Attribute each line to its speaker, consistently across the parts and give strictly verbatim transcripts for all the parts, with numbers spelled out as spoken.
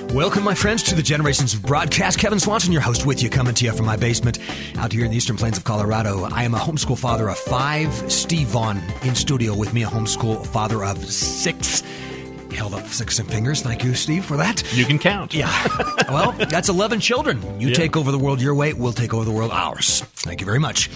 Speaker 1: Welcome, my friends, to the Generations of Broadcast. Kevin Swanson, your host, with you, coming to you from my basement out here in the eastern plains of Colorado. I am a homeschool father of five. Steve Vaughn in studio with me, a homeschool father of six. Held up six fingers. Thank you, Steve, for that.
Speaker 2: You can count.
Speaker 1: Yeah. Well, that's eleven children. You yeah. take over the world your way, we'll take over the world ours. Thank you very much.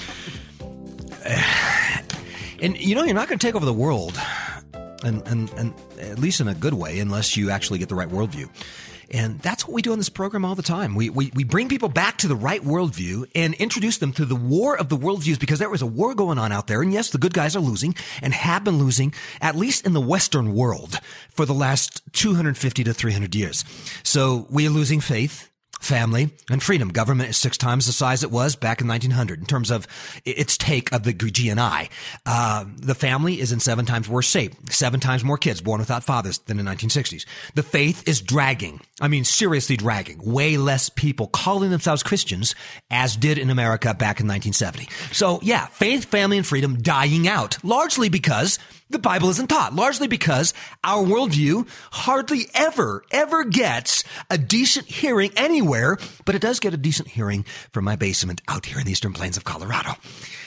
Speaker 1: And, you know, you're not going to take over the world, and, and, and at least in a good way, unless you actually get the right worldview. And that's what we do on this program all the time. We, we we bring people back to the right worldview and introduce them to the war of the worldviews, because there is a war going on out there. And yes, the good guys are losing and have been losing, at least in the Western world, for the last two hundred fifty to three hundred years. So we are losing faith, family, and freedom. Government is six times the size it was back in nineteen hundred in terms of its take of the G N I. Uh, the family is in seven times worse shape. Seven times more kids born without fathers than in the nineteen sixties. The faith is dragging. I mean, seriously dragging. Way less people calling themselves Christians as did in America back in nineteen seventy. So yeah, faith, family, and freedom dying out, largely because the Bible isn't taught, largely because our worldview hardly ever, ever gets a decent hearing anywhere, but it does get a decent hearing from my basement out here in the eastern plains of Colorado.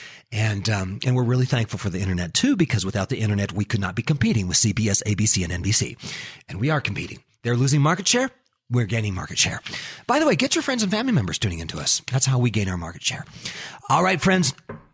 Speaker 1: And um, and we're really thankful for the internet, too, because without the internet, we could not be competing with C B S, A B C, and N B C. And we are competing. They're losing market share. We're gaining market share. By the way, get your friends and family members tuning into us. That's how we gain our market share. All right, friends.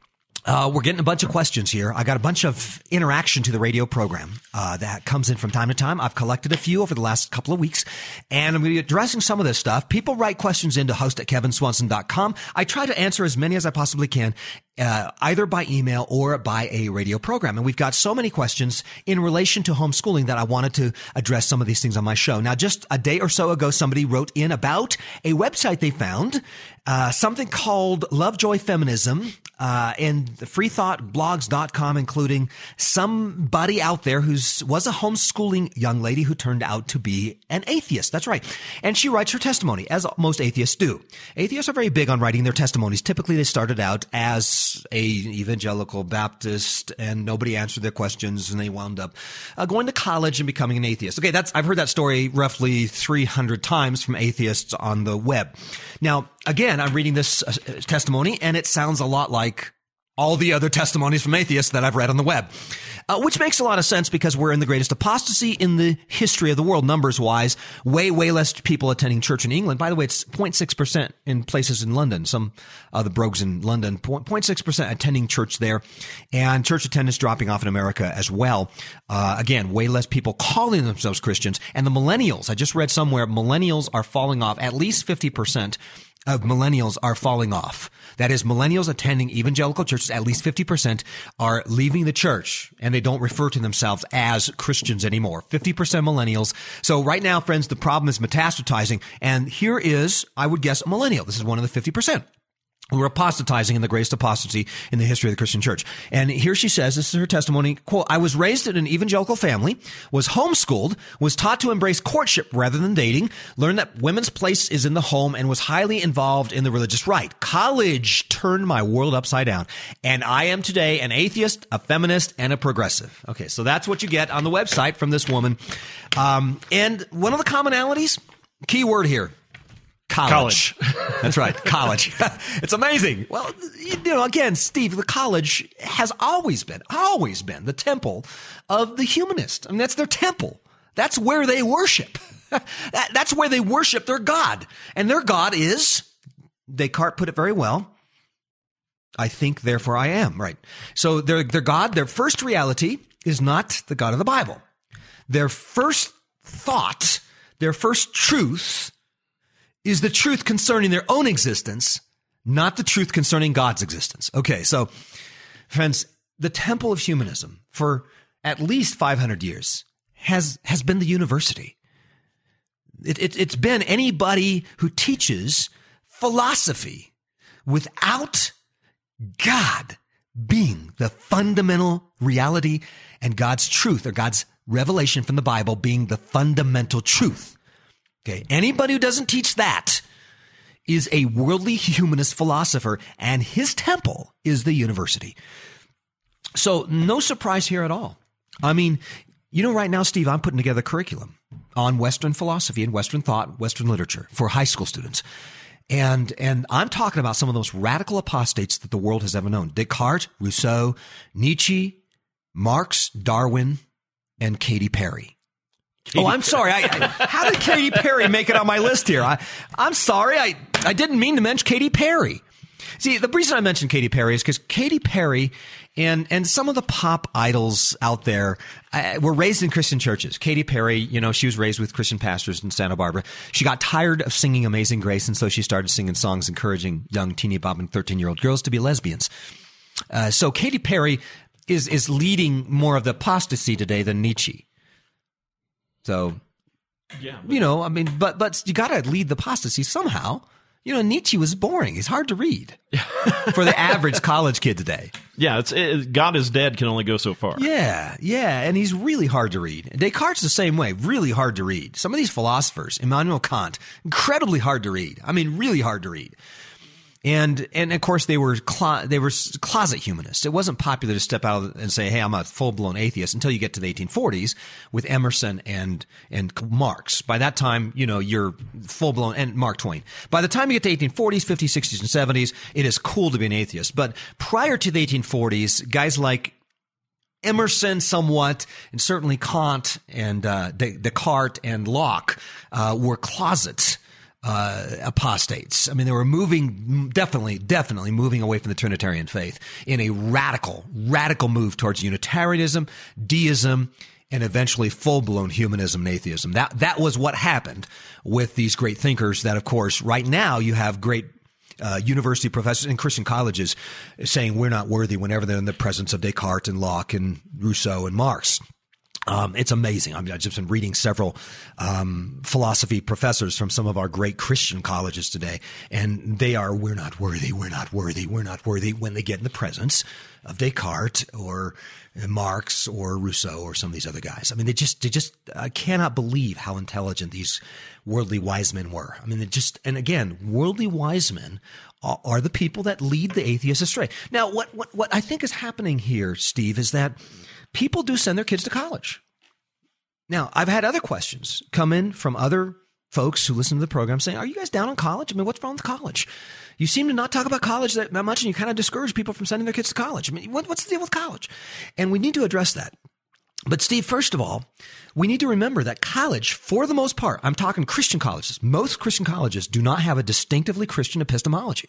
Speaker 1: Uh, we're getting a bunch of questions here. I got a bunch of interaction to the radio program uh, that comes in from time to time. I've collected a few over the last couple of weeks, and I'm going to be addressing some of this stuff. People write questions into host at kevin swanson dot com. I try to answer as many as I possibly can, uh, either by email or by a radio program. And we've got so many questions in relation to homeschooling that I wanted to address some of these things on my show. Now, just a day or so ago, somebody wrote in about a website they found, uh, something called Lovejoy Feminism, uh, and the free thought blogs dot com, including somebody out there who's was a homeschooling young lady who turned out to be an atheist. That's right. And she writes her testimony, as most atheists do. Atheists are very big on writing their testimonies. Typically, they started out as a evangelical Baptist, and nobody answered their questions, and they wound up uh, going to college and becoming an atheist. Okay, that's I've heard that story roughly three hundred times from atheists on the web. Now, again, I'm reading this uh, testimony, and it sounds a lot like all the other testimonies from atheists that I've read on the web, uh, which makes a lot of sense because we're in the greatest apostasy in the history of the world, numbers-wise. Way, way less people attending church in England. By the way, it's zero point six percent in places in London. Some uh, the brogues in London, zero point six percent attending church there, and church attendance dropping off in America as well. Uh, again, way less people calling themselves Christians. And the millennials, I just read somewhere, millennials are falling off. At least fifty percent of millennials are falling off. That is, millennials attending evangelical churches, at least fifty percent are leaving the church, and they don't refer to themselves as Christians anymore. fifty percent millennials. So right now, friends, the problem is metastasizing. And here is, I would guess, a millennial. This is one of the fifty percent. We're apostatizing in the greatest apostasy in the history of the Christian church. And here she says, this is her testimony, quote, I was raised in an evangelical family, was homeschooled, was taught to embrace courtship rather than dating, learned that women's place is in the home, and was highly involved in the religious right. College turned my world upside down. And I am today an atheist, a feminist, and a progressive. Okay, so that's what you get on the website from this woman. Um, and one of the commonalities, key word here, College. college. That's right. College. It's amazing. Well, you know, again, Steve, the college has always been, always been the temple of the humanist. I mean, that's their temple. That's where they worship. that, that's where they worship their God. And their God is, Descartes put it very well, I think, therefore I am. Right. So their, their God, their first reality is not the God of the Bible. Their first thought, their first truth is the truth concerning their own existence, not the truth concerning God's existence. Okay, so, friends, the temple of humanism for at least five hundred years has has been the university. It, it, it's been anybody who teaches philosophy without God being the fundamental reality and God's truth, or God's revelation from the Bible being the fundamental truth. Okay, anybody who doesn't teach that is a worldly humanist philosopher, and his temple is the university. So no surprise here at all. I mean, you know, right now, Steve, I'm putting together a curriculum on Western philosophy and Western thought, Western literature for high school students. And and I'm talking about some of the most radical apostates that the world has ever known. Descartes, Rousseau, Nietzsche, Marx, Darwin, and Katy Perry. Katy oh, I'm Perry. sorry. I, I, how did Katy Perry make it on my list here? I, I'm sorry. I, I didn't mean to mention Katy Perry. See, the reason I mentioned Katy Perry is because Katy Perry and and some of the pop idols out there uh, were raised in Christian churches. Katy Perry, you know, she was raised with Christian pastors in Santa Barbara. She got tired of singing Amazing Grace, and so she started singing songs encouraging young teeny bobbing thirteen-year-old girls to be lesbians. Uh, so Katy Perry is is leading more of the apostasy today than Nietzsche. So, yeah, but, you know, I mean, but but you got to lead the apostasy somehow. You know, Nietzsche was boring. He's hard to read for the average college kid today.
Speaker 2: Yeah, it's it, God is dead can only go so far.
Speaker 1: Yeah, yeah, and he's really hard to read. Descartes the same way, really hard to read. Some of these philosophers, Immanuel Kant, incredibly hard to read. I mean, really hard to read. And and of course they were clo- they were closet humanists. It wasn't popular to step out and say, "Hey, I'm a full-blown atheist," until you get to the eighteen forties with Emerson and and Marx. By that time, you know, you're full-blown, and Mark Twain. By the time you get to eighteen forties, fifties, sixties, and seventies, it is cool to be an atheist. But prior to the eighteen forties, guys like Emerson somewhat, and certainly Kant and uh, Descartes and Locke uh, were closets. Uh, apostates. I mean, they were moving, definitely, definitely moving away from the Trinitarian faith in a radical, radical move towards Unitarianism, deism, and eventually full-blown humanism and atheism. That, that was what happened with these great thinkers that, of course, right now you have great Uh, university professors in Christian colleges saying we're not worthy whenever they're in the presence of Descartes and Locke and Rousseau and Marx. Um, it's amazing. I mean, I've just been reading several um, philosophy professors from some of our great Christian colleges today, and they are, we're not worthy, we're not worthy, we're not worthy when they get in the presence of Descartes or Marx or Rousseau or some of these other guys. I mean, they just, they just, I cannot believe how intelligent these worldly wise men were. I mean, they just, and again, worldly wise men are, are the people that lead the atheists astray. Now, what, what, what I think is happening here, Steve, is that people do send their kids to college. Now, I've had other questions come in from other folks who listen to the program saying, are you guys down on college? I mean, what's wrong with college? You seem to not talk about college that, that much, and you kind of discourage people from sending their kids to college. I mean, what, what's the deal with college? And we need to address that. But Steve, first of all, we need to remember that college, for the most part, I'm talking Christian colleges, most Christian colleges do not have a distinctively Christian epistemology.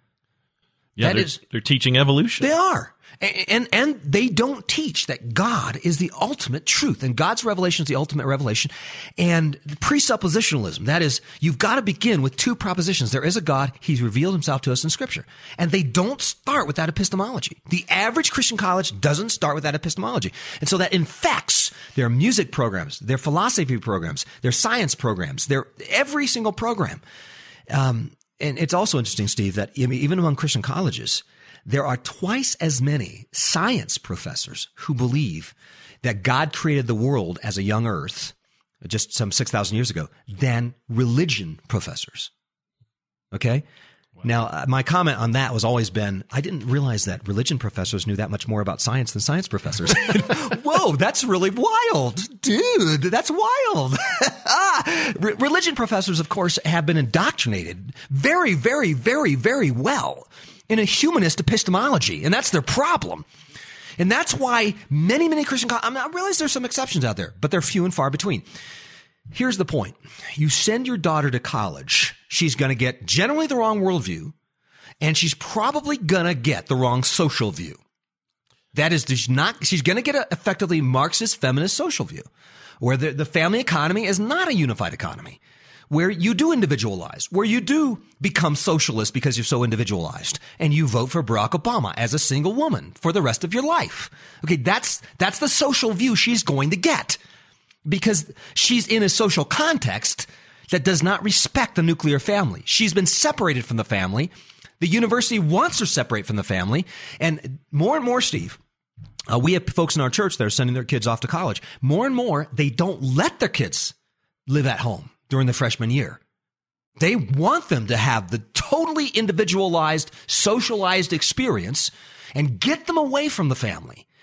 Speaker 2: Yeah,
Speaker 1: that
Speaker 2: they're,
Speaker 1: is,
Speaker 2: they're teaching evolution.
Speaker 1: They are. And, and and they don't teach that God is the ultimate truth and God's revelation is the ultimate revelation. And presuppositionalism, that is, you've got to begin with two propositions. There is a God. He's revealed himself to us in Scripture. And they don't start with that epistemology. The average Christian college doesn't start with that epistemology. And so that infects their music programs, their philosophy programs, their science programs, their every single program. Um, and it's also interesting, Steve, that even among Christian colleges, there are twice as many science professors who believe that God created the world as a young earth just some six thousand years ago than religion professors. Okay? Wow. Now, uh, my comment on that was always been, I didn't realize that religion professors knew that much more about science than science professors. Whoa, that's really wild. Dude, that's wild. Re- religion professors, of course, have been indoctrinated very, very, very, very well in a humanist epistemology, and that's their problem. And that's why many, many Christian colleges, I mean, I realize there's some exceptions out there, but they're few and far between. Here's the point. You send your daughter to college, she's going to get generally the wrong worldview, and she's probably going to get the wrong social view. That is, she's not, she's going to get an effectively Marxist feminist social view, where the, the family economy is not a unified economy, where you do individualize, where you do become socialist because you're so individualized, and you vote for Barack Obama as a single woman for the rest of your life. Okay, that's that's the social view she's going to get, because she's in a social context that does not respect the nuclear family. She's been separated from the family. The university wants her separate from the family, and more and more, Steve, uh, we have folks in our church that are sending their kids off to college. More and more, they don't let their kids live at home during the freshman year. They want them to have the totally individualized, socialized experience and get them away from the family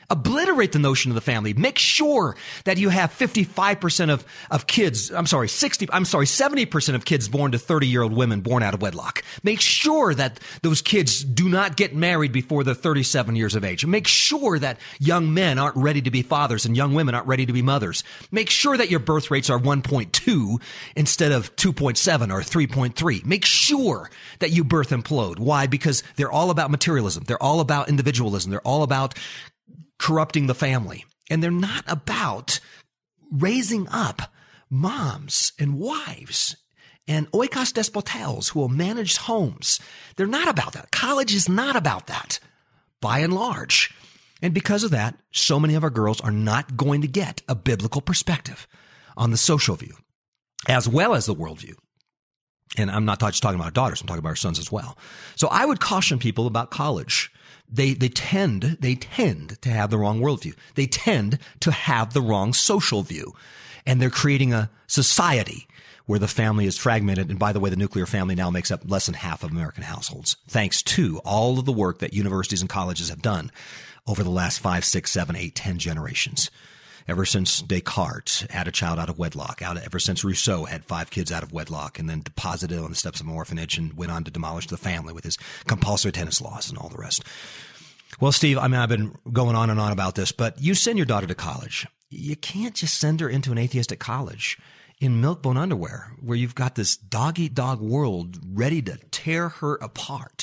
Speaker 1: Obliterate the notion of the family. Make sure that you have fifty-five percent of, of kids, I'm sorry, sixty, I'm sorry, seventy percent of kids born to thirty-year-old women born out of wedlock. Make sure that those kids do not get married before they're thirty-seven years of age. Make sure that young men aren't ready to be fathers and young women aren't ready to be mothers. Make sure that your birth rates are one point two instead of two point seven or three point three. Make sure that you birth implode. Why? Because they're all about materialism. They're all about individualism. They're all about corrupting the family. And they're not about raising up moms and wives and oikos despoteles who will manage homes. They're not about that. College is not about that, by and large. And because of that, so many of our girls are not going to get a biblical perspective on the social view, as well as the worldview. And I'm not just talking about our daughters, I'm talking about our sons as well. So I would caution people about college. They, they tend, they tend to have the wrong worldview. They tend to have the wrong social view. And they're creating a society where the family is fragmented. And by the way, the nuclear family now makes up less than half of American households, thanks to all of the work that universities and colleges have done over the last five, six, seven, eight, ten generations. Ever since Descartes had a child out of wedlock, out ever since Rousseau had five kids out of wedlock and then deposited on the steps of an orphanage and went on to demolish the family with his compulsory attendance laws and all the rest. Well, Steve, I mean, I've been going on and on about this, but you send your daughter to college. You can't just send her into an atheistic college in milk-bone underwear where you've got this dog-eat-dog world ready to tear her apart.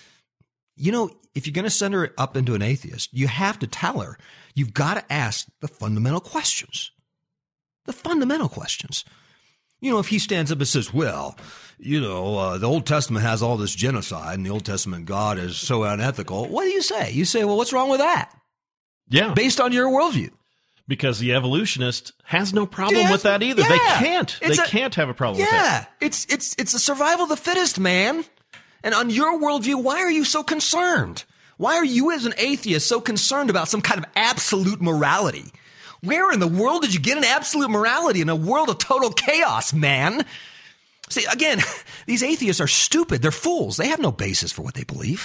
Speaker 1: You know, if you're going to send her up into an atheist, you have to tell her, you've got to ask the fundamental questions. The fundamental questions. You know, if he stands up and says, well, you know, uh, the Old Testament has all this genocide and the Old Testament God is so unethical, what do you say? You say, well, what's wrong with that?
Speaker 2: Yeah.
Speaker 1: Based on your worldview.
Speaker 2: Because the evolutionist has no problem
Speaker 1: Yes,
Speaker 2: with that either.
Speaker 1: yeah.
Speaker 2: They can't.
Speaker 1: It's
Speaker 2: they
Speaker 1: a-
Speaker 2: can't have a problem
Speaker 1: Yeah,
Speaker 2: with that.
Speaker 1: it's it's it's a survival of the fittest, man. And on your worldview, why are you so concerned? Why are you as an atheist so concerned about some kind of absolute morality? Where in the world did you get an absolute morality in a world of total chaos, man? See, again, these atheists are stupid. They're fools. They have no basis for what they believe.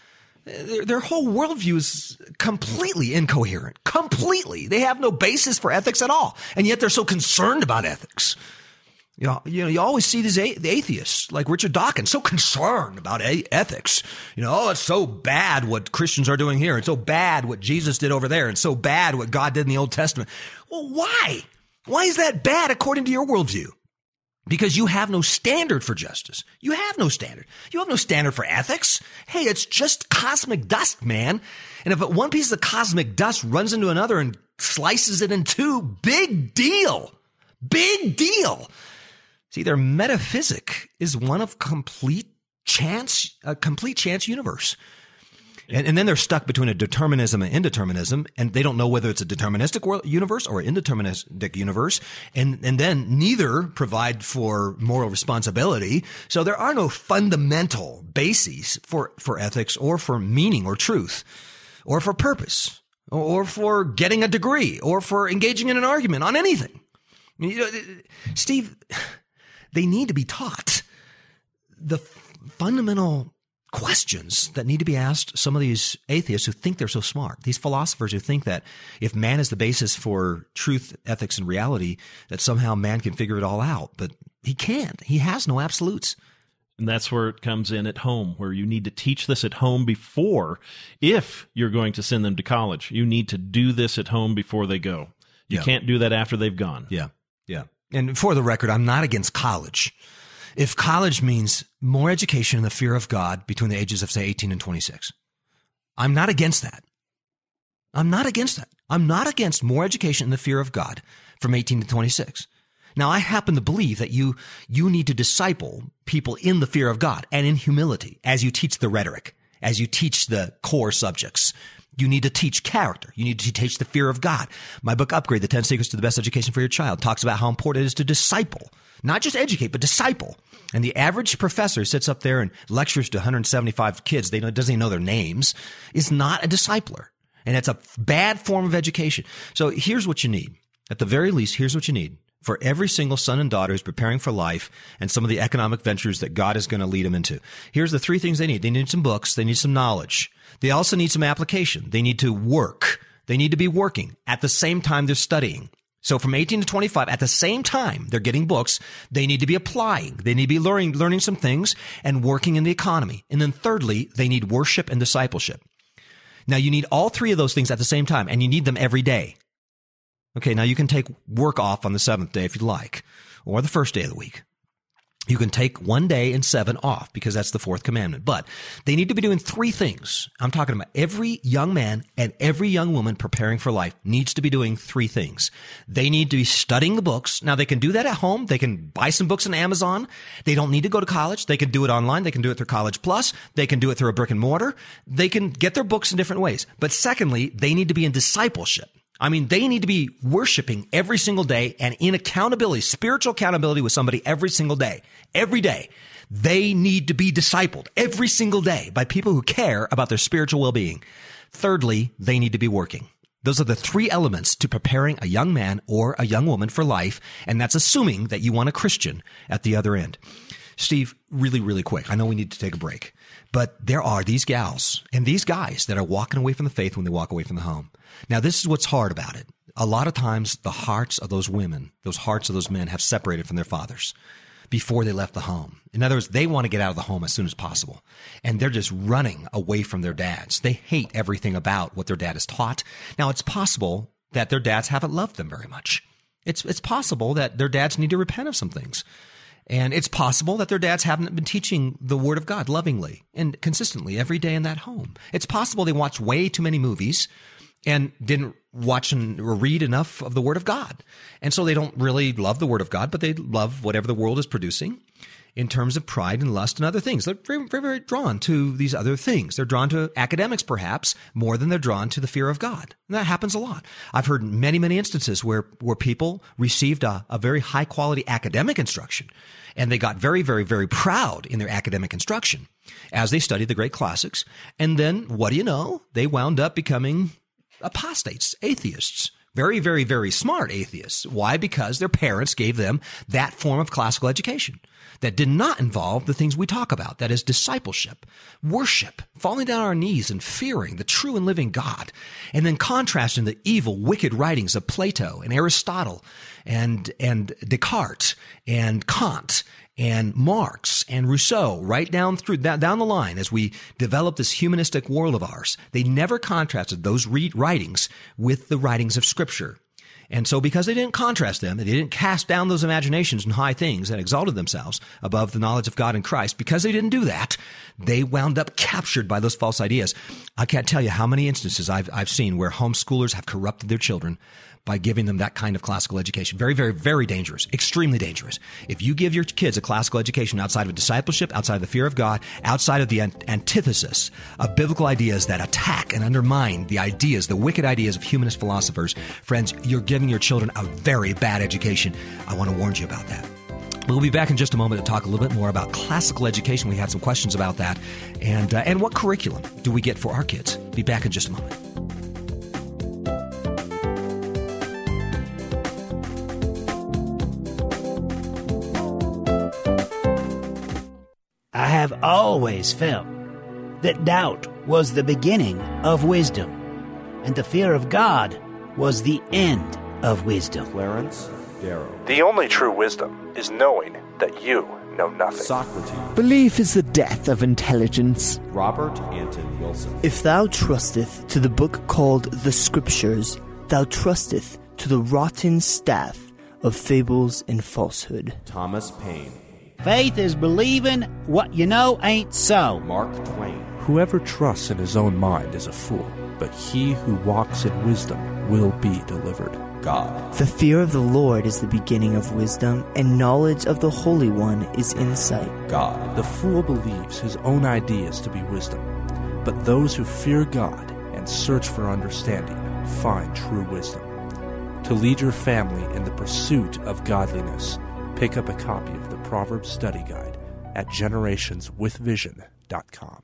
Speaker 1: Their, their whole worldview is completely incoherent. Completely. They have no basis for ethics at all. And yet they're so concerned about ethics. You know, you know, you always see these a- the atheists like Richard Dawkins so concerned about a- ethics. You know, oh, it's so bad what Christians are doing here. It's so bad what Jesus did over there. It's so bad what God did in the Old Testament. Well, why? Why is that bad according to your worldview? Because you have no standard for justice. You have no standard. You have no standard for ethics. Hey, it's just cosmic dust, man. And if one piece of cosmic dust runs into another and slices it in two, big deal. Big deal. See, their metaphysic is one of complete chance, a complete chance universe. And, and then they're stuck between a determinism and indeterminism, and they don't know whether it's a deterministic world, universe or an indeterministic universe. And, and then neither provide for moral responsibility. So there are no fundamental bases for, for ethics or for meaning or truth or for purpose or for getting a degree or for engaging in an argument on anything. You know, Steve, they need to be taught the fundamental questions that need to be asked some of these atheists who think they're so smart, these philosophers who think that if man is the basis for truth, ethics, and reality, that somehow man can figure it all out. But he can't. He has no absolutes.
Speaker 2: And that's where it comes in at home, where you need to teach this at home before, if you're going to send them to college. You need to do this at home before they go. You
Speaker 1: Yeah.
Speaker 2: can't do that after they've gone.
Speaker 1: Yeah. Yeah. And for the record, I'm not against college. If college means more education and the fear of God between the ages of, say, eighteen and twenty-six, I'm not against that. I'm not against that. I'm not against more education and the fear of God from eighteen to twenty-six. Now, I happen to believe that you, you need to disciple people in the fear of God and in humility as you teach the rhetoric, as you teach the core subjects. You need to teach character. You need to teach the fear of God. My book, Upgrade, The ten Secrets to the Best Education for Your Child, talks about how important it is to disciple. Not just educate, but disciple. And the average professor sits up there and lectures to one hundred seventy-five kids. They don't, doesn't even know their names. Is not a discipler. And it's a bad form of education. So here's what you need. At the very least, here's what you need. For every single son and daughter who's preparing for life and some of the economic ventures that God is going to lead them into. Here's the three things they need. They need some books. They need some knowledge. They also need some application. They need to work. They need to be working at the same time they're studying. So from eighteen to twenty-five, at the same time they're getting books, they need to be applying. They need to be learning, learning some things and working in the economy. And then thirdly, they need worship and discipleship. Now you need all three of those things at the same time, and you need them every day. Okay, now you can take work off on the seventh day if you'd like, or the first day of the week. You can take one day and seven off because that's the fourth commandment. But they need to be doing three things. I'm talking about every young man and every young woman preparing for life needs to be doing three things. They need to be studying the books. Now, they can do that at home. They can buy some books on Amazon. They don't need to go to college. They can do it online. They can do it through College Plus. They can do it through a brick and mortar. They can get their books in different ways. But secondly, they need to be in discipleship. I mean, they need to be worshiping every single day and in accountability, spiritual accountability with somebody every single day. Every day. They need to be discipled every single day by people who care about their spiritual well-being. Thirdly, they need to be working. Those are the three elements to preparing a young man or a young woman for life, and that's assuming that you want a Christian at the other end. Steve, really, really quick. I know we need to take a break, but there are these gals and these guys that are walking away from the faith when they walk away from the home. Now, this is what's hard about it. A lot of times the hearts of those women, those hearts of those men have separated from their fathers before they left the home. In other words, they want to get out of the home as soon as possible. And they're just running away from their dads. They hate everything about what their dad has taught. Now, it's possible that their dads haven't loved them very much. It's, it's possible that their dads need to repent of some things. And it's possible that their dads haven't been teaching the Word of God lovingly and consistently every day in that home. It's possible they watched way too many movies and didn't watch and or read enough of the Word of God. And so they don't really love the Word of God, but they love whatever the world is producing in terms of pride and lust and other things. They're very, very, very drawn to these other things. They're drawn to academics, perhaps, more than they're drawn to the fear of God. And that happens a lot. I've heard many, many instances where, where people received a, a very high-quality academic instruction, and they got very, very, very proud in their academic instruction as they studied the great classics. And then, what do you know? They wound up becoming apostates, atheists. Very, very, very smart atheists. Why? Because their parents gave them that form of classical education that did not involve the things we talk about. That is discipleship, worship, falling down on our knees and fearing the true and living God, and then contrasting the evil, wicked writings of Plato and Aristotle and, and Descartes and Kant and Marx and Rousseau, right down through down the line as we develop this humanistic world of ours. They never contrasted those read writings with the writings of Scripture. And so because they didn't contrast them, they didn't cast down those imaginations and high things that exalted themselves above the knowledge of God and Christ, because they didn't do that, they wound up captured by those false ideas. I can't tell you how many instances I've, I've seen where homeschoolers have corrupted their children by giving them that kind of classical education. Very, very, very dangerous. Extremely dangerous. If you give your kids a classical education outside of discipleship, outside of the fear of God, outside of the antithesis of biblical ideas that attack and undermine the ideas, the wicked ideas of humanist philosophers, friends, you're giving your children a very bad education. I want to warn you about that. We'll be back in just a moment to talk a little bit more about classical education. We had some questions about that. And, uh, and what curriculum do we get for our kids? Be back in just a moment.
Speaker 3: I have always felt that doubt was the beginning of wisdom, and the fear of God was the end of wisdom.
Speaker 4: Clarence Darrow.
Speaker 5: The only true wisdom is knowing that you know nothing.
Speaker 4: Socrates.
Speaker 6: Belief is the death of intelligence.
Speaker 4: Robert Anton Wilson.
Speaker 7: If thou trusteth to the book called the Scriptures, thou trusteth to the rotten staff of fables and falsehood.
Speaker 4: Thomas Paine.
Speaker 3: Faith is believing what you know ain't so.
Speaker 4: Mark Twain.
Speaker 8: Whoever trusts in his own mind is a fool, but he who walks in wisdom will be delivered.
Speaker 4: God.
Speaker 7: The fear of the Lord is the beginning of wisdom, and knowledge of the Holy One is insight.
Speaker 4: God.
Speaker 8: The fool believes his own ideas to be wisdom, but those who fear God and search for understanding find true wisdom. To lead your family in the pursuit of godliness, pick up a copy of the Proverbs Study Guide at generations with vision dot com.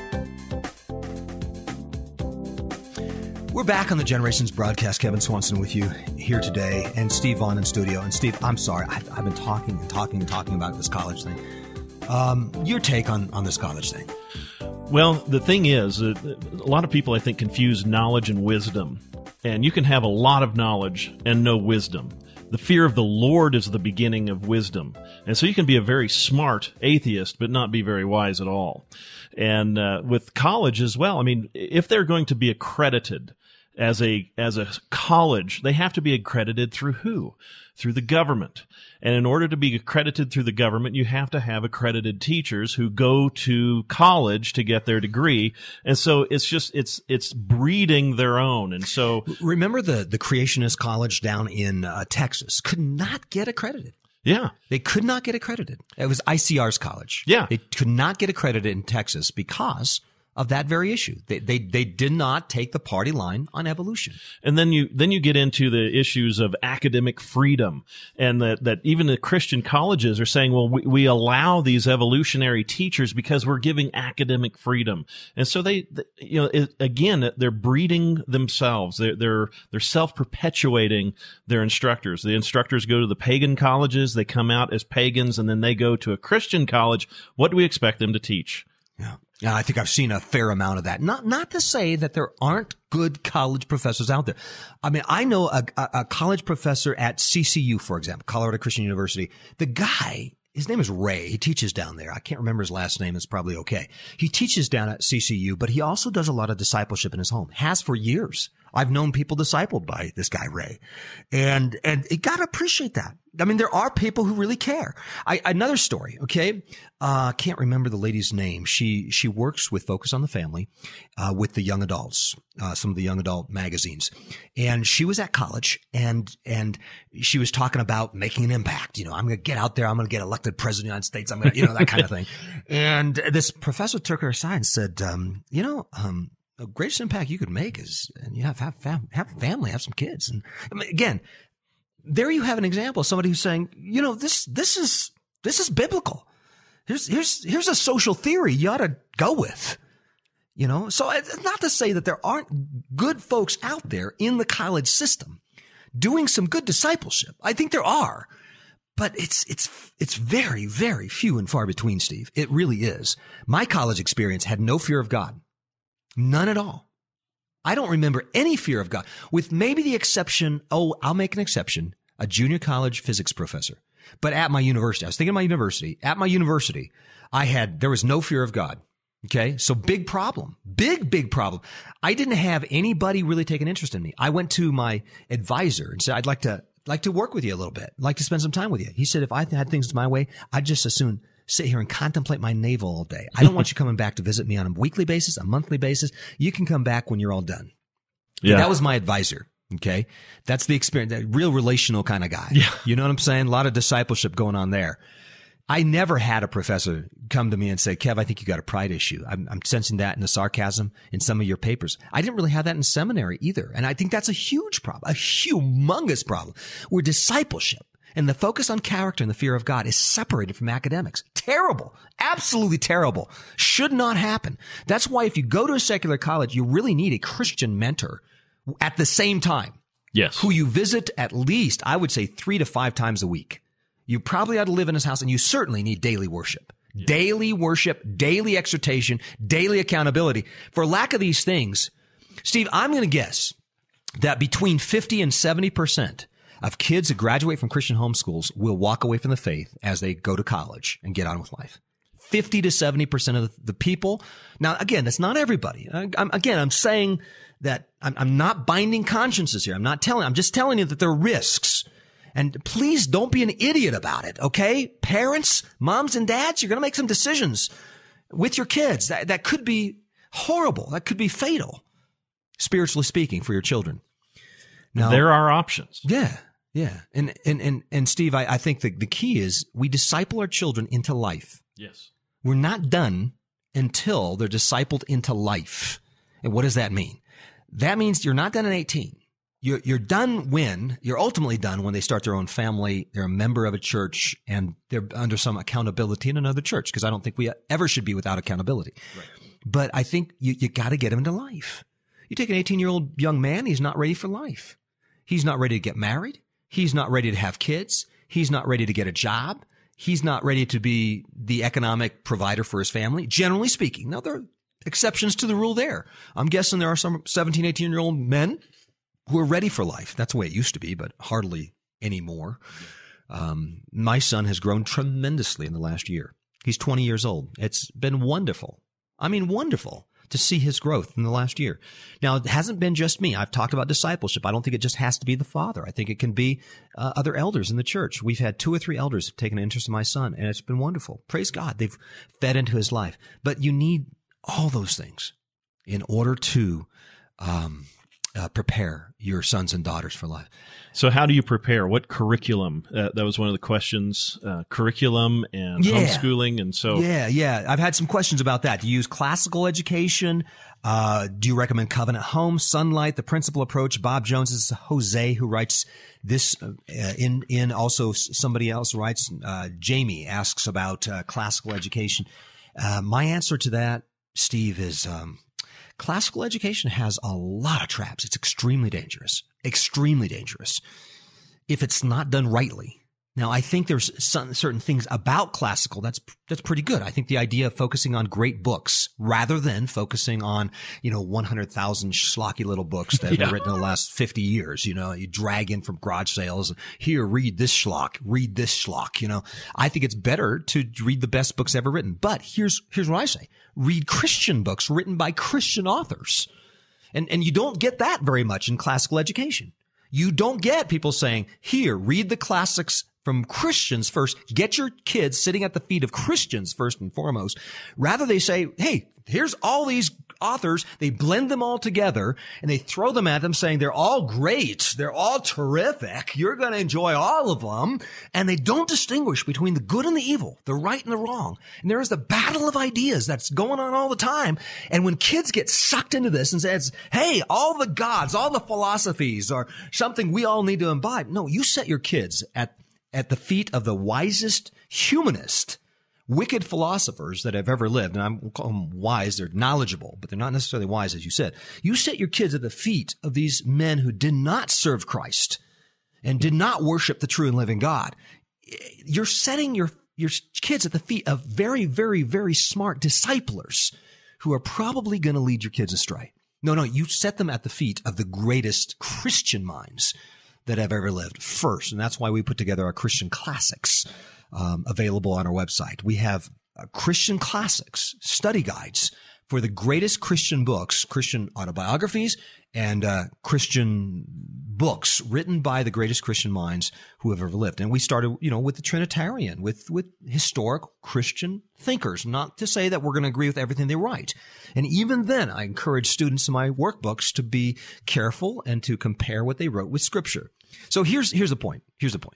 Speaker 1: We're back on the Generations broadcast. Kevin Swanson with you. here today, and Steve Vaughn in studio. And Steve, I'm sorry, I've, I've been talking and talking and talking about this college thing. Um, your take on, on this college thing?
Speaker 2: Well, the thing is, uh, a lot of people, I think, confuse knowledge and wisdom. And you can have a lot of knowledge and no wisdom. The fear of the Lord is the beginning of wisdom. And so you can be a very smart atheist, but not be very wise at all. And uh, with college as well, I mean, if they're going to be accredited as a as a college, they have to be accredited through who? Through the government. And in order to be accredited through the government, you have to have accredited teachers who go to college to get their degree. And so it's just, it's, it's breeding their own. And so
Speaker 1: remember the, the Creationist College down in uh, Texas could not get accredited.
Speaker 2: Yeah.
Speaker 1: They could not get accredited. It was I C R's college.
Speaker 2: Yeah.
Speaker 1: They could not get accredited in Texas because of that very issue. They, they, they did not take the party line on evolution.
Speaker 2: And then you, then you get into the issues of academic freedom, and that, that even the Christian colleges are saying, well, we, we allow these evolutionary teachers because we're giving academic freedom. And so they, you know, it, again, they're breeding themselves. They're, they're, they're self-perpetuating their instructors. The instructors go to the pagan colleges, they come out as pagans, and then they go to a Christian college. What do we expect them to teach?
Speaker 1: Yeah. Yeah, I think I've seen a fair amount of that. Not not to say that there aren't good college professors out there. I mean, I know a, a, a college professor at C C U, for example, Colorado Christian University. The guy, his name is Ray. He teaches down there. I can't remember his last name. It's probably okay. He teaches down at C C U, but he also does a lot of discipleship in his home. Has for years. I've known people discipled by this guy, Ray. And, and you gotta appreciate that. I mean, there are people who really care. I, another story, okay? Uh, I can't remember the lady's name. She, she works with Focus on the Family, uh, with the young adults, uh, some of the young adult magazines. And she was at college and, and she was talking about making an impact. You know, I'm going to get out there. I'm going to get elected president of the United States. I'm going to, you know, that kind of thing. And this professor took her aside and said, um, you know, um, the greatest impact you could make is, and you have, have, fam- have a family, have some kids. And I mean, again, there you have an example of somebody who's saying, you know, this, this is, this is biblical. Here's, here's, here's a social theory you ought to go with, you know? So it's not to say that there aren't good folks out there in the college system doing some good discipleship. I think there are, but it's, it's, it's very, very few and far between, Steve. It really is. My college experience had no fear of God. None at all. I don't remember any fear of God, with maybe the exception, oh, I'll make an exception, a junior college physics professor. But at my university, I was thinking of my university, at my university, I had, there was no fear of God. Okay. So big problem, big, big problem. I didn't have anybody really take an interest in me. I went to my advisor and said, I'd like to, like to work with you a little bit, like to spend some time with you. He said, if I had things my way, I'd just as soon sit here and contemplate my navel all day. I don't want you coming back to visit me on a weekly basis, a monthly basis. You can come back when you're all done. Yeah. That was my advisor. Okay. That's the experience, that real relational kind of guy.
Speaker 2: Yeah.
Speaker 1: You know what I'm saying? A lot of discipleship going on there. I never had a professor come to me and say, Kev, I think you got a pride issue. I'm, I'm sensing that in the sarcasm in some of your papers. I didn't really have that in seminary either. And I think that's a huge problem, a humongous problem, where discipleship and the focus on character and the fear of God is separated from academics. Terrible. Absolutely terrible. Should not happen. That's why if you go to a secular college, you really need a Christian mentor at the same time.
Speaker 2: Yes.
Speaker 1: Who you visit at least, I would say, three to five times a week. You probably ought to live in his house, and you certainly need daily worship. Yeah. Daily worship, daily exhortation, daily accountability. For lack of these things, Steve, I'm going to guess that between fifty and seventy percent of kids that graduate from Christian homeschools will walk away from the faith as they go to college and get on with life. fifty to seventy percent of the people. Now, again, that's not everybody. I'm, again, I'm saying that I'm, I'm not binding consciences here. I'm not telling, I'm just telling you that there are risks. And please don't be an idiot about it, okay? Parents, moms and dads, you're going to make some decisions with your kids. That, that could be horrible. That could be fatal, spiritually speaking, for your children. Now,
Speaker 2: there are options.
Speaker 1: Yeah. Yeah. And, and, and, and Steve, I, I think the, the key is we disciple our children into life.
Speaker 2: Yes.
Speaker 1: We're not done until they're discipled into life. And what does that mean? That means you're not done at eighteen. You're, you're done when, you're ultimately done when they start their own family, they're a member of a church, and they're under some accountability in another church, because I don't think we ever should be without accountability. Right. But I think you, you got to get them into life. You take an eighteen-year-old young man, he's not ready for life. He's not ready to get married. He's not ready to have kids. He's not ready to get a job. He's not ready to be the economic provider for his family, generally speaking. Now, there are exceptions to the rule there. I'm guessing there are some seventeen, eighteen-year-old men who are ready for life. That's the way it used to be, but hardly anymore. Um, my son has grown tremendously in the last year. He's twenty years old. It's been wonderful. I mean, wonderful to see his growth in the last year. Now, it hasn't been just me. I've talked about discipleship. I don't think it just has to be the father. I think it can be uh, other elders in the church. We've had two or three elders have taken an interest in my son, and it's been wonderful. Praise God. They've fed into his life. But you need all those things in order to um, uh, prepare your sons and daughters for life.
Speaker 2: So how do you prepare? What curriculum? Uh, that was one of the questions, uh, curriculum and
Speaker 1: Yeah.
Speaker 2: homeschooling. And so
Speaker 1: Yeah, yeah. I've had some questions about that. Do you use classical education? Uh, do you recommend Covenant Home, Sunlight, the Principal Approach? Bob Jones is Jose who writes this uh, in, in also somebody else writes, uh, Jamie asks about uh, classical education. Uh, my answer to that, Steve, is um, classical education has a lot of traps. It's extremely dangerous, extremely dangerous if it's not done rightly. Now, I think there's some, certain things about classical that's that's pretty good. I think the idea of focusing on great books rather than focusing on, you know, one hundred thousand schlocky little books that have
Speaker 2: Yeah.
Speaker 1: been written in the last fifty years. You know, you drag in from garage sales. Here, read this schlock, read this schlock. You know, I think it's better to read the best books ever written. But here's here's what I say. Read Christian books written by Christian authors. And and you don't get that very much in classical education. You don't get people saying, here, read the classics from Christians first. Get your kids sitting at the feet of Christians first and foremost. Rather, they say, hey, here's all these authors. They blend them all together and they throw them at them saying they're all great. They're all terrific. You're going to enjoy all of them. And they don't distinguish between the good and the evil, the right and the wrong. And there is the battle of ideas that's going on all the time. And when kids get sucked into this and says, hey, all the gods, all the philosophies are something we all need to imbibe. No, you set your kids at at the feet of the wisest, humanist, wicked philosophers that have ever lived. And I won't call them wise. They're knowledgeable, but they're not necessarily wise, as you said. You set your kids at the feet of these men who did not serve Christ and did not worship the true and living God. You're setting your, your kids at the feet of very, very, very smart disciplers who are probably going to lead your kids astray. No, no, you set them at the feet of the greatest Christian minds that have ever lived first. And that's why we put together our Christian classics, um, available on our website. We have uh, Christian classics, study guides for the greatest Christian books, Christian autobiographies and, uh, Christian books written by the greatest Christian minds who have ever lived. And we started, you know, with the Trinitarian, with, with historic Christian thinkers, not to say that we're going to agree with everything they write. And even then, I encourage students in my workbooks to be careful and to compare what they wrote with Scripture. So here's, here's the point. Here's the point.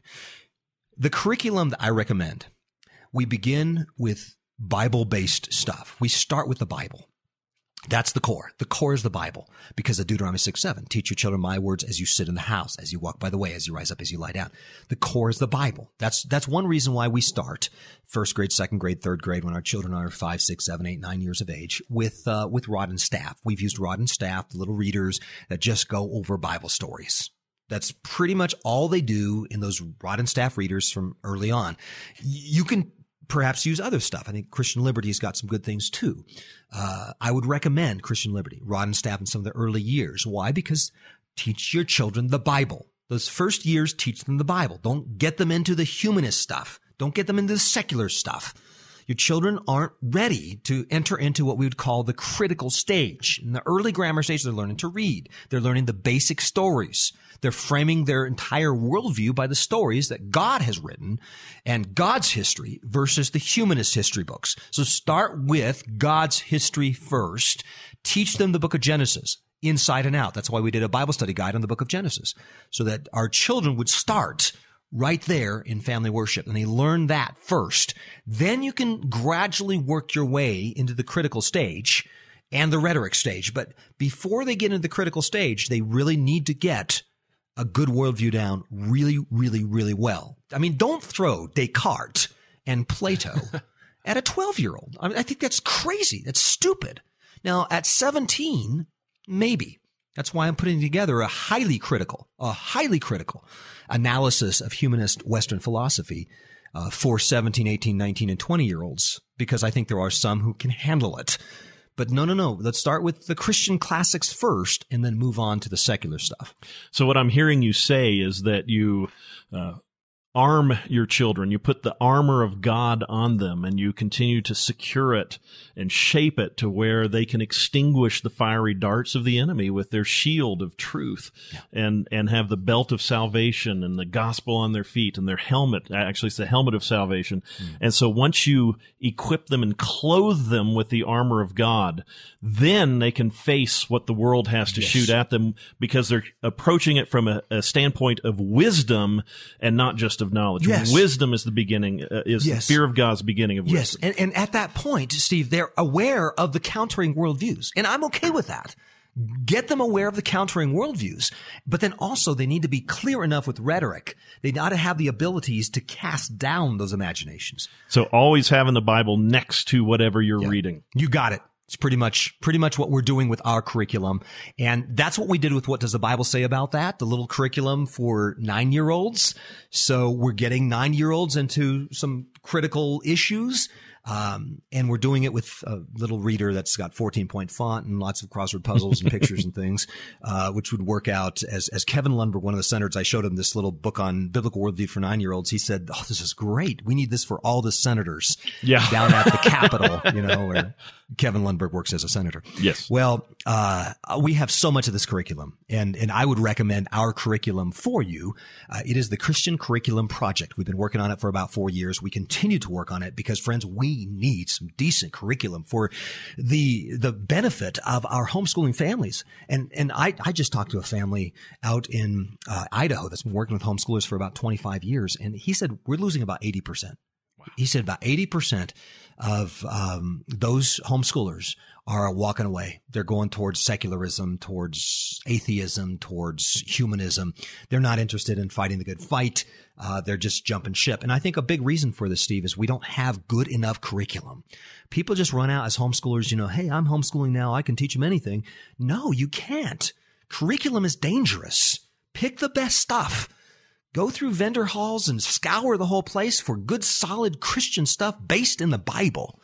Speaker 1: The curriculum that I recommend, we begin with Bible-based stuff. We start with the Bible. That's the core. The core is the Bible because of Deuteronomy six seven. Teach your children my words as you sit in the house, as you walk by the way, as you rise up, as you lie down. The core is the Bible. That's, that's one reason why we start first grade, second grade, third grade when our children are five, six, seven, eight, nine years of age with, uh, with rod and staff. We've used rod and staff, the little readers that just go over Bible stories. That's pretty much all they do in those rod and staff readers from early on. You can perhaps use other stuff. I think Christian Liberty's got some good things too. Uh, I would recommend Christian Liberty, rod and staff in some of the early years. Why? Because teach your children the Bible. Those first years, teach them the Bible. Don't get them into the humanist stuff. Don't get them into the secular stuff. Your children aren't ready to enter into what we would call the critical stage. In the early grammar stage, they're learning to read. They're learning the basic stories. They're framing their entire worldview by the stories that God has written and God's history versus the humanist history books. So start with God's history first. Teach them the book of Genesis inside and out. That's why we did a Bible study guide on the book of Genesis, so that our children would start right there in family worship, and they learn that first. Then you can gradually work your way into the critical stage and the rhetoric stage. But before they get into the critical stage, they really need to get a good worldview down really, really, really well. I mean, don't throw Descartes and Plato at a twelve-year-old. I mean, I think that's crazy. That's stupid. Now, at seventeen, maybe. That's why I'm putting together a highly critical, a highly critical analysis of humanist Western philosophy uh, for seventeen, eighteen, nineteen, and twenty-year-olds, because I think there are some who can handle it. But no, no, no. Let's start with the Christian classics first and then move on to the secular stuff.
Speaker 2: So what I'm hearing you say is that you uh, arm your children, you put the armor of God on them, and you continue to secure it and shape it to where they can extinguish the fiery darts of the enemy with their shield of truth, yeah. and and have the belt of salvation and the gospel on their feet and their helmet. Actually, it's the helmet of salvation. Mm. And so once you equip them and clothe them with the armor of God, then they can face what the world has to yes. shoot at them, because they're approaching it from a, a standpoint of wisdom and not just of knowledge.
Speaker 1: Yes.
Speaker 2: Wisdom is the beginning, uh, is yes. the fear of God's beginning of wisdom.
Speaker 1: Yes, and, and at that point, Steve, they're aware of the countering worldviews, and I'm okay with that. Get them aware of the countering worldviews, but then also they need to be clear enough with rhetoric. They ought to have the abilities to cast down those imaginations.
Speaker 2: So always having the Bible next to whatever you're
Speaker 1: yeah.
Speaker 2: reading.
Speaker 1: You got it. It's pretty much, pretty much what we're doing with our curriculum. And that's what we did with What Does the Bible Say About That? The little curriculum for nine-year-olds. So we're getting nine-year-olds into some critical issues. Um, and we're doing it with a little reader that's got fourteen point font and lots of crossword puzzles and pictures and things, uh, which would work out as, as Kevin Lundberg, one of the senators, I showed him this little book on biblical worldview for nine-year-olds. He said, "Oh, this is great. We need this for all the senators
Speaker 2: yeah.
Speaker 1: down at the Capitol," you know, where Kevin Lundberg works as a senator.
Speaker 2: Yes.
Speaker 1: Well, uh, we have so much of this curriculum, and, and I would recommend our curriculum for you. Uh, it is the Christian Curriculum Project. We've been working on it for about four years. We continue to work on it because, friends, we need some decent curriculum for the, the benefit of our homeschooling families. And, and I, I just talked to a family out in, uh, Idaho that's been working with homeschoolers for about twenty-five years. And he said, we're losing about eighty percent. Wow. He said about eighty percent of, um, those homeschoolers are walking away. They're going towards secularism, towards atheism, towards humanism. They're not interested in fighting the good fight. Uh, they're just jumping ship. And I think a big reason for this, Steve, is we don't have good enough curriculum. People just run out as homeschoolers, you know, hey, I'm homeschooling now. I can teach them anything. No, you can't. Curriculum is dangerous. Pick the best stuff. Go through vendor halls and scour the whole place for good, solid Christian stuff based in the Bible.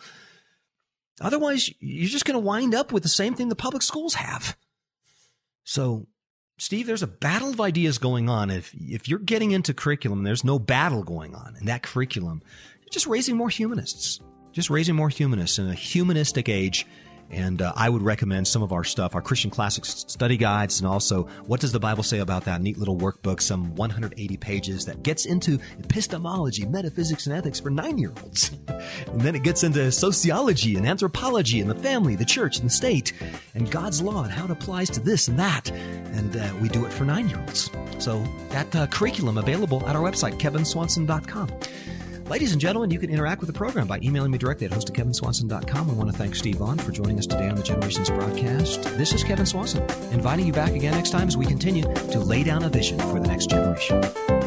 Speaker 1: Otherwise, you're just going to wind up with the same thing the public schools have. So, Steve, there's a battle of ideas going on. If if you're getting into curriculum, there's no battle going on in that curriculum. You're just raising more humanists. Just raising more humanists in a humanistic age. And uh, I would recommend some of our stuff, our Christian Classics study guides, and also What Does the Bible Say About That? Neat little workbook, some one hundred eighty pages that gets into epistemology, metaphysics, and ethics for nine-year-olds. And then it gets into sociology and anthropology and the family, the church, and the state, and God's law and how it applies to this and that. And uh, we do it for nine-year-olds. So that uh, curriculum available at our website, kevin swanson dot com. Ladies and gentlemen, you can interact with the program by emailing me directly at host at kevin swanson dot com. I want to thank Steve Vaughn for joining us today on the Generations broadcast. This is Kevin Swanson, inviting you back again next time as we continue to lay down a vision for the next generation.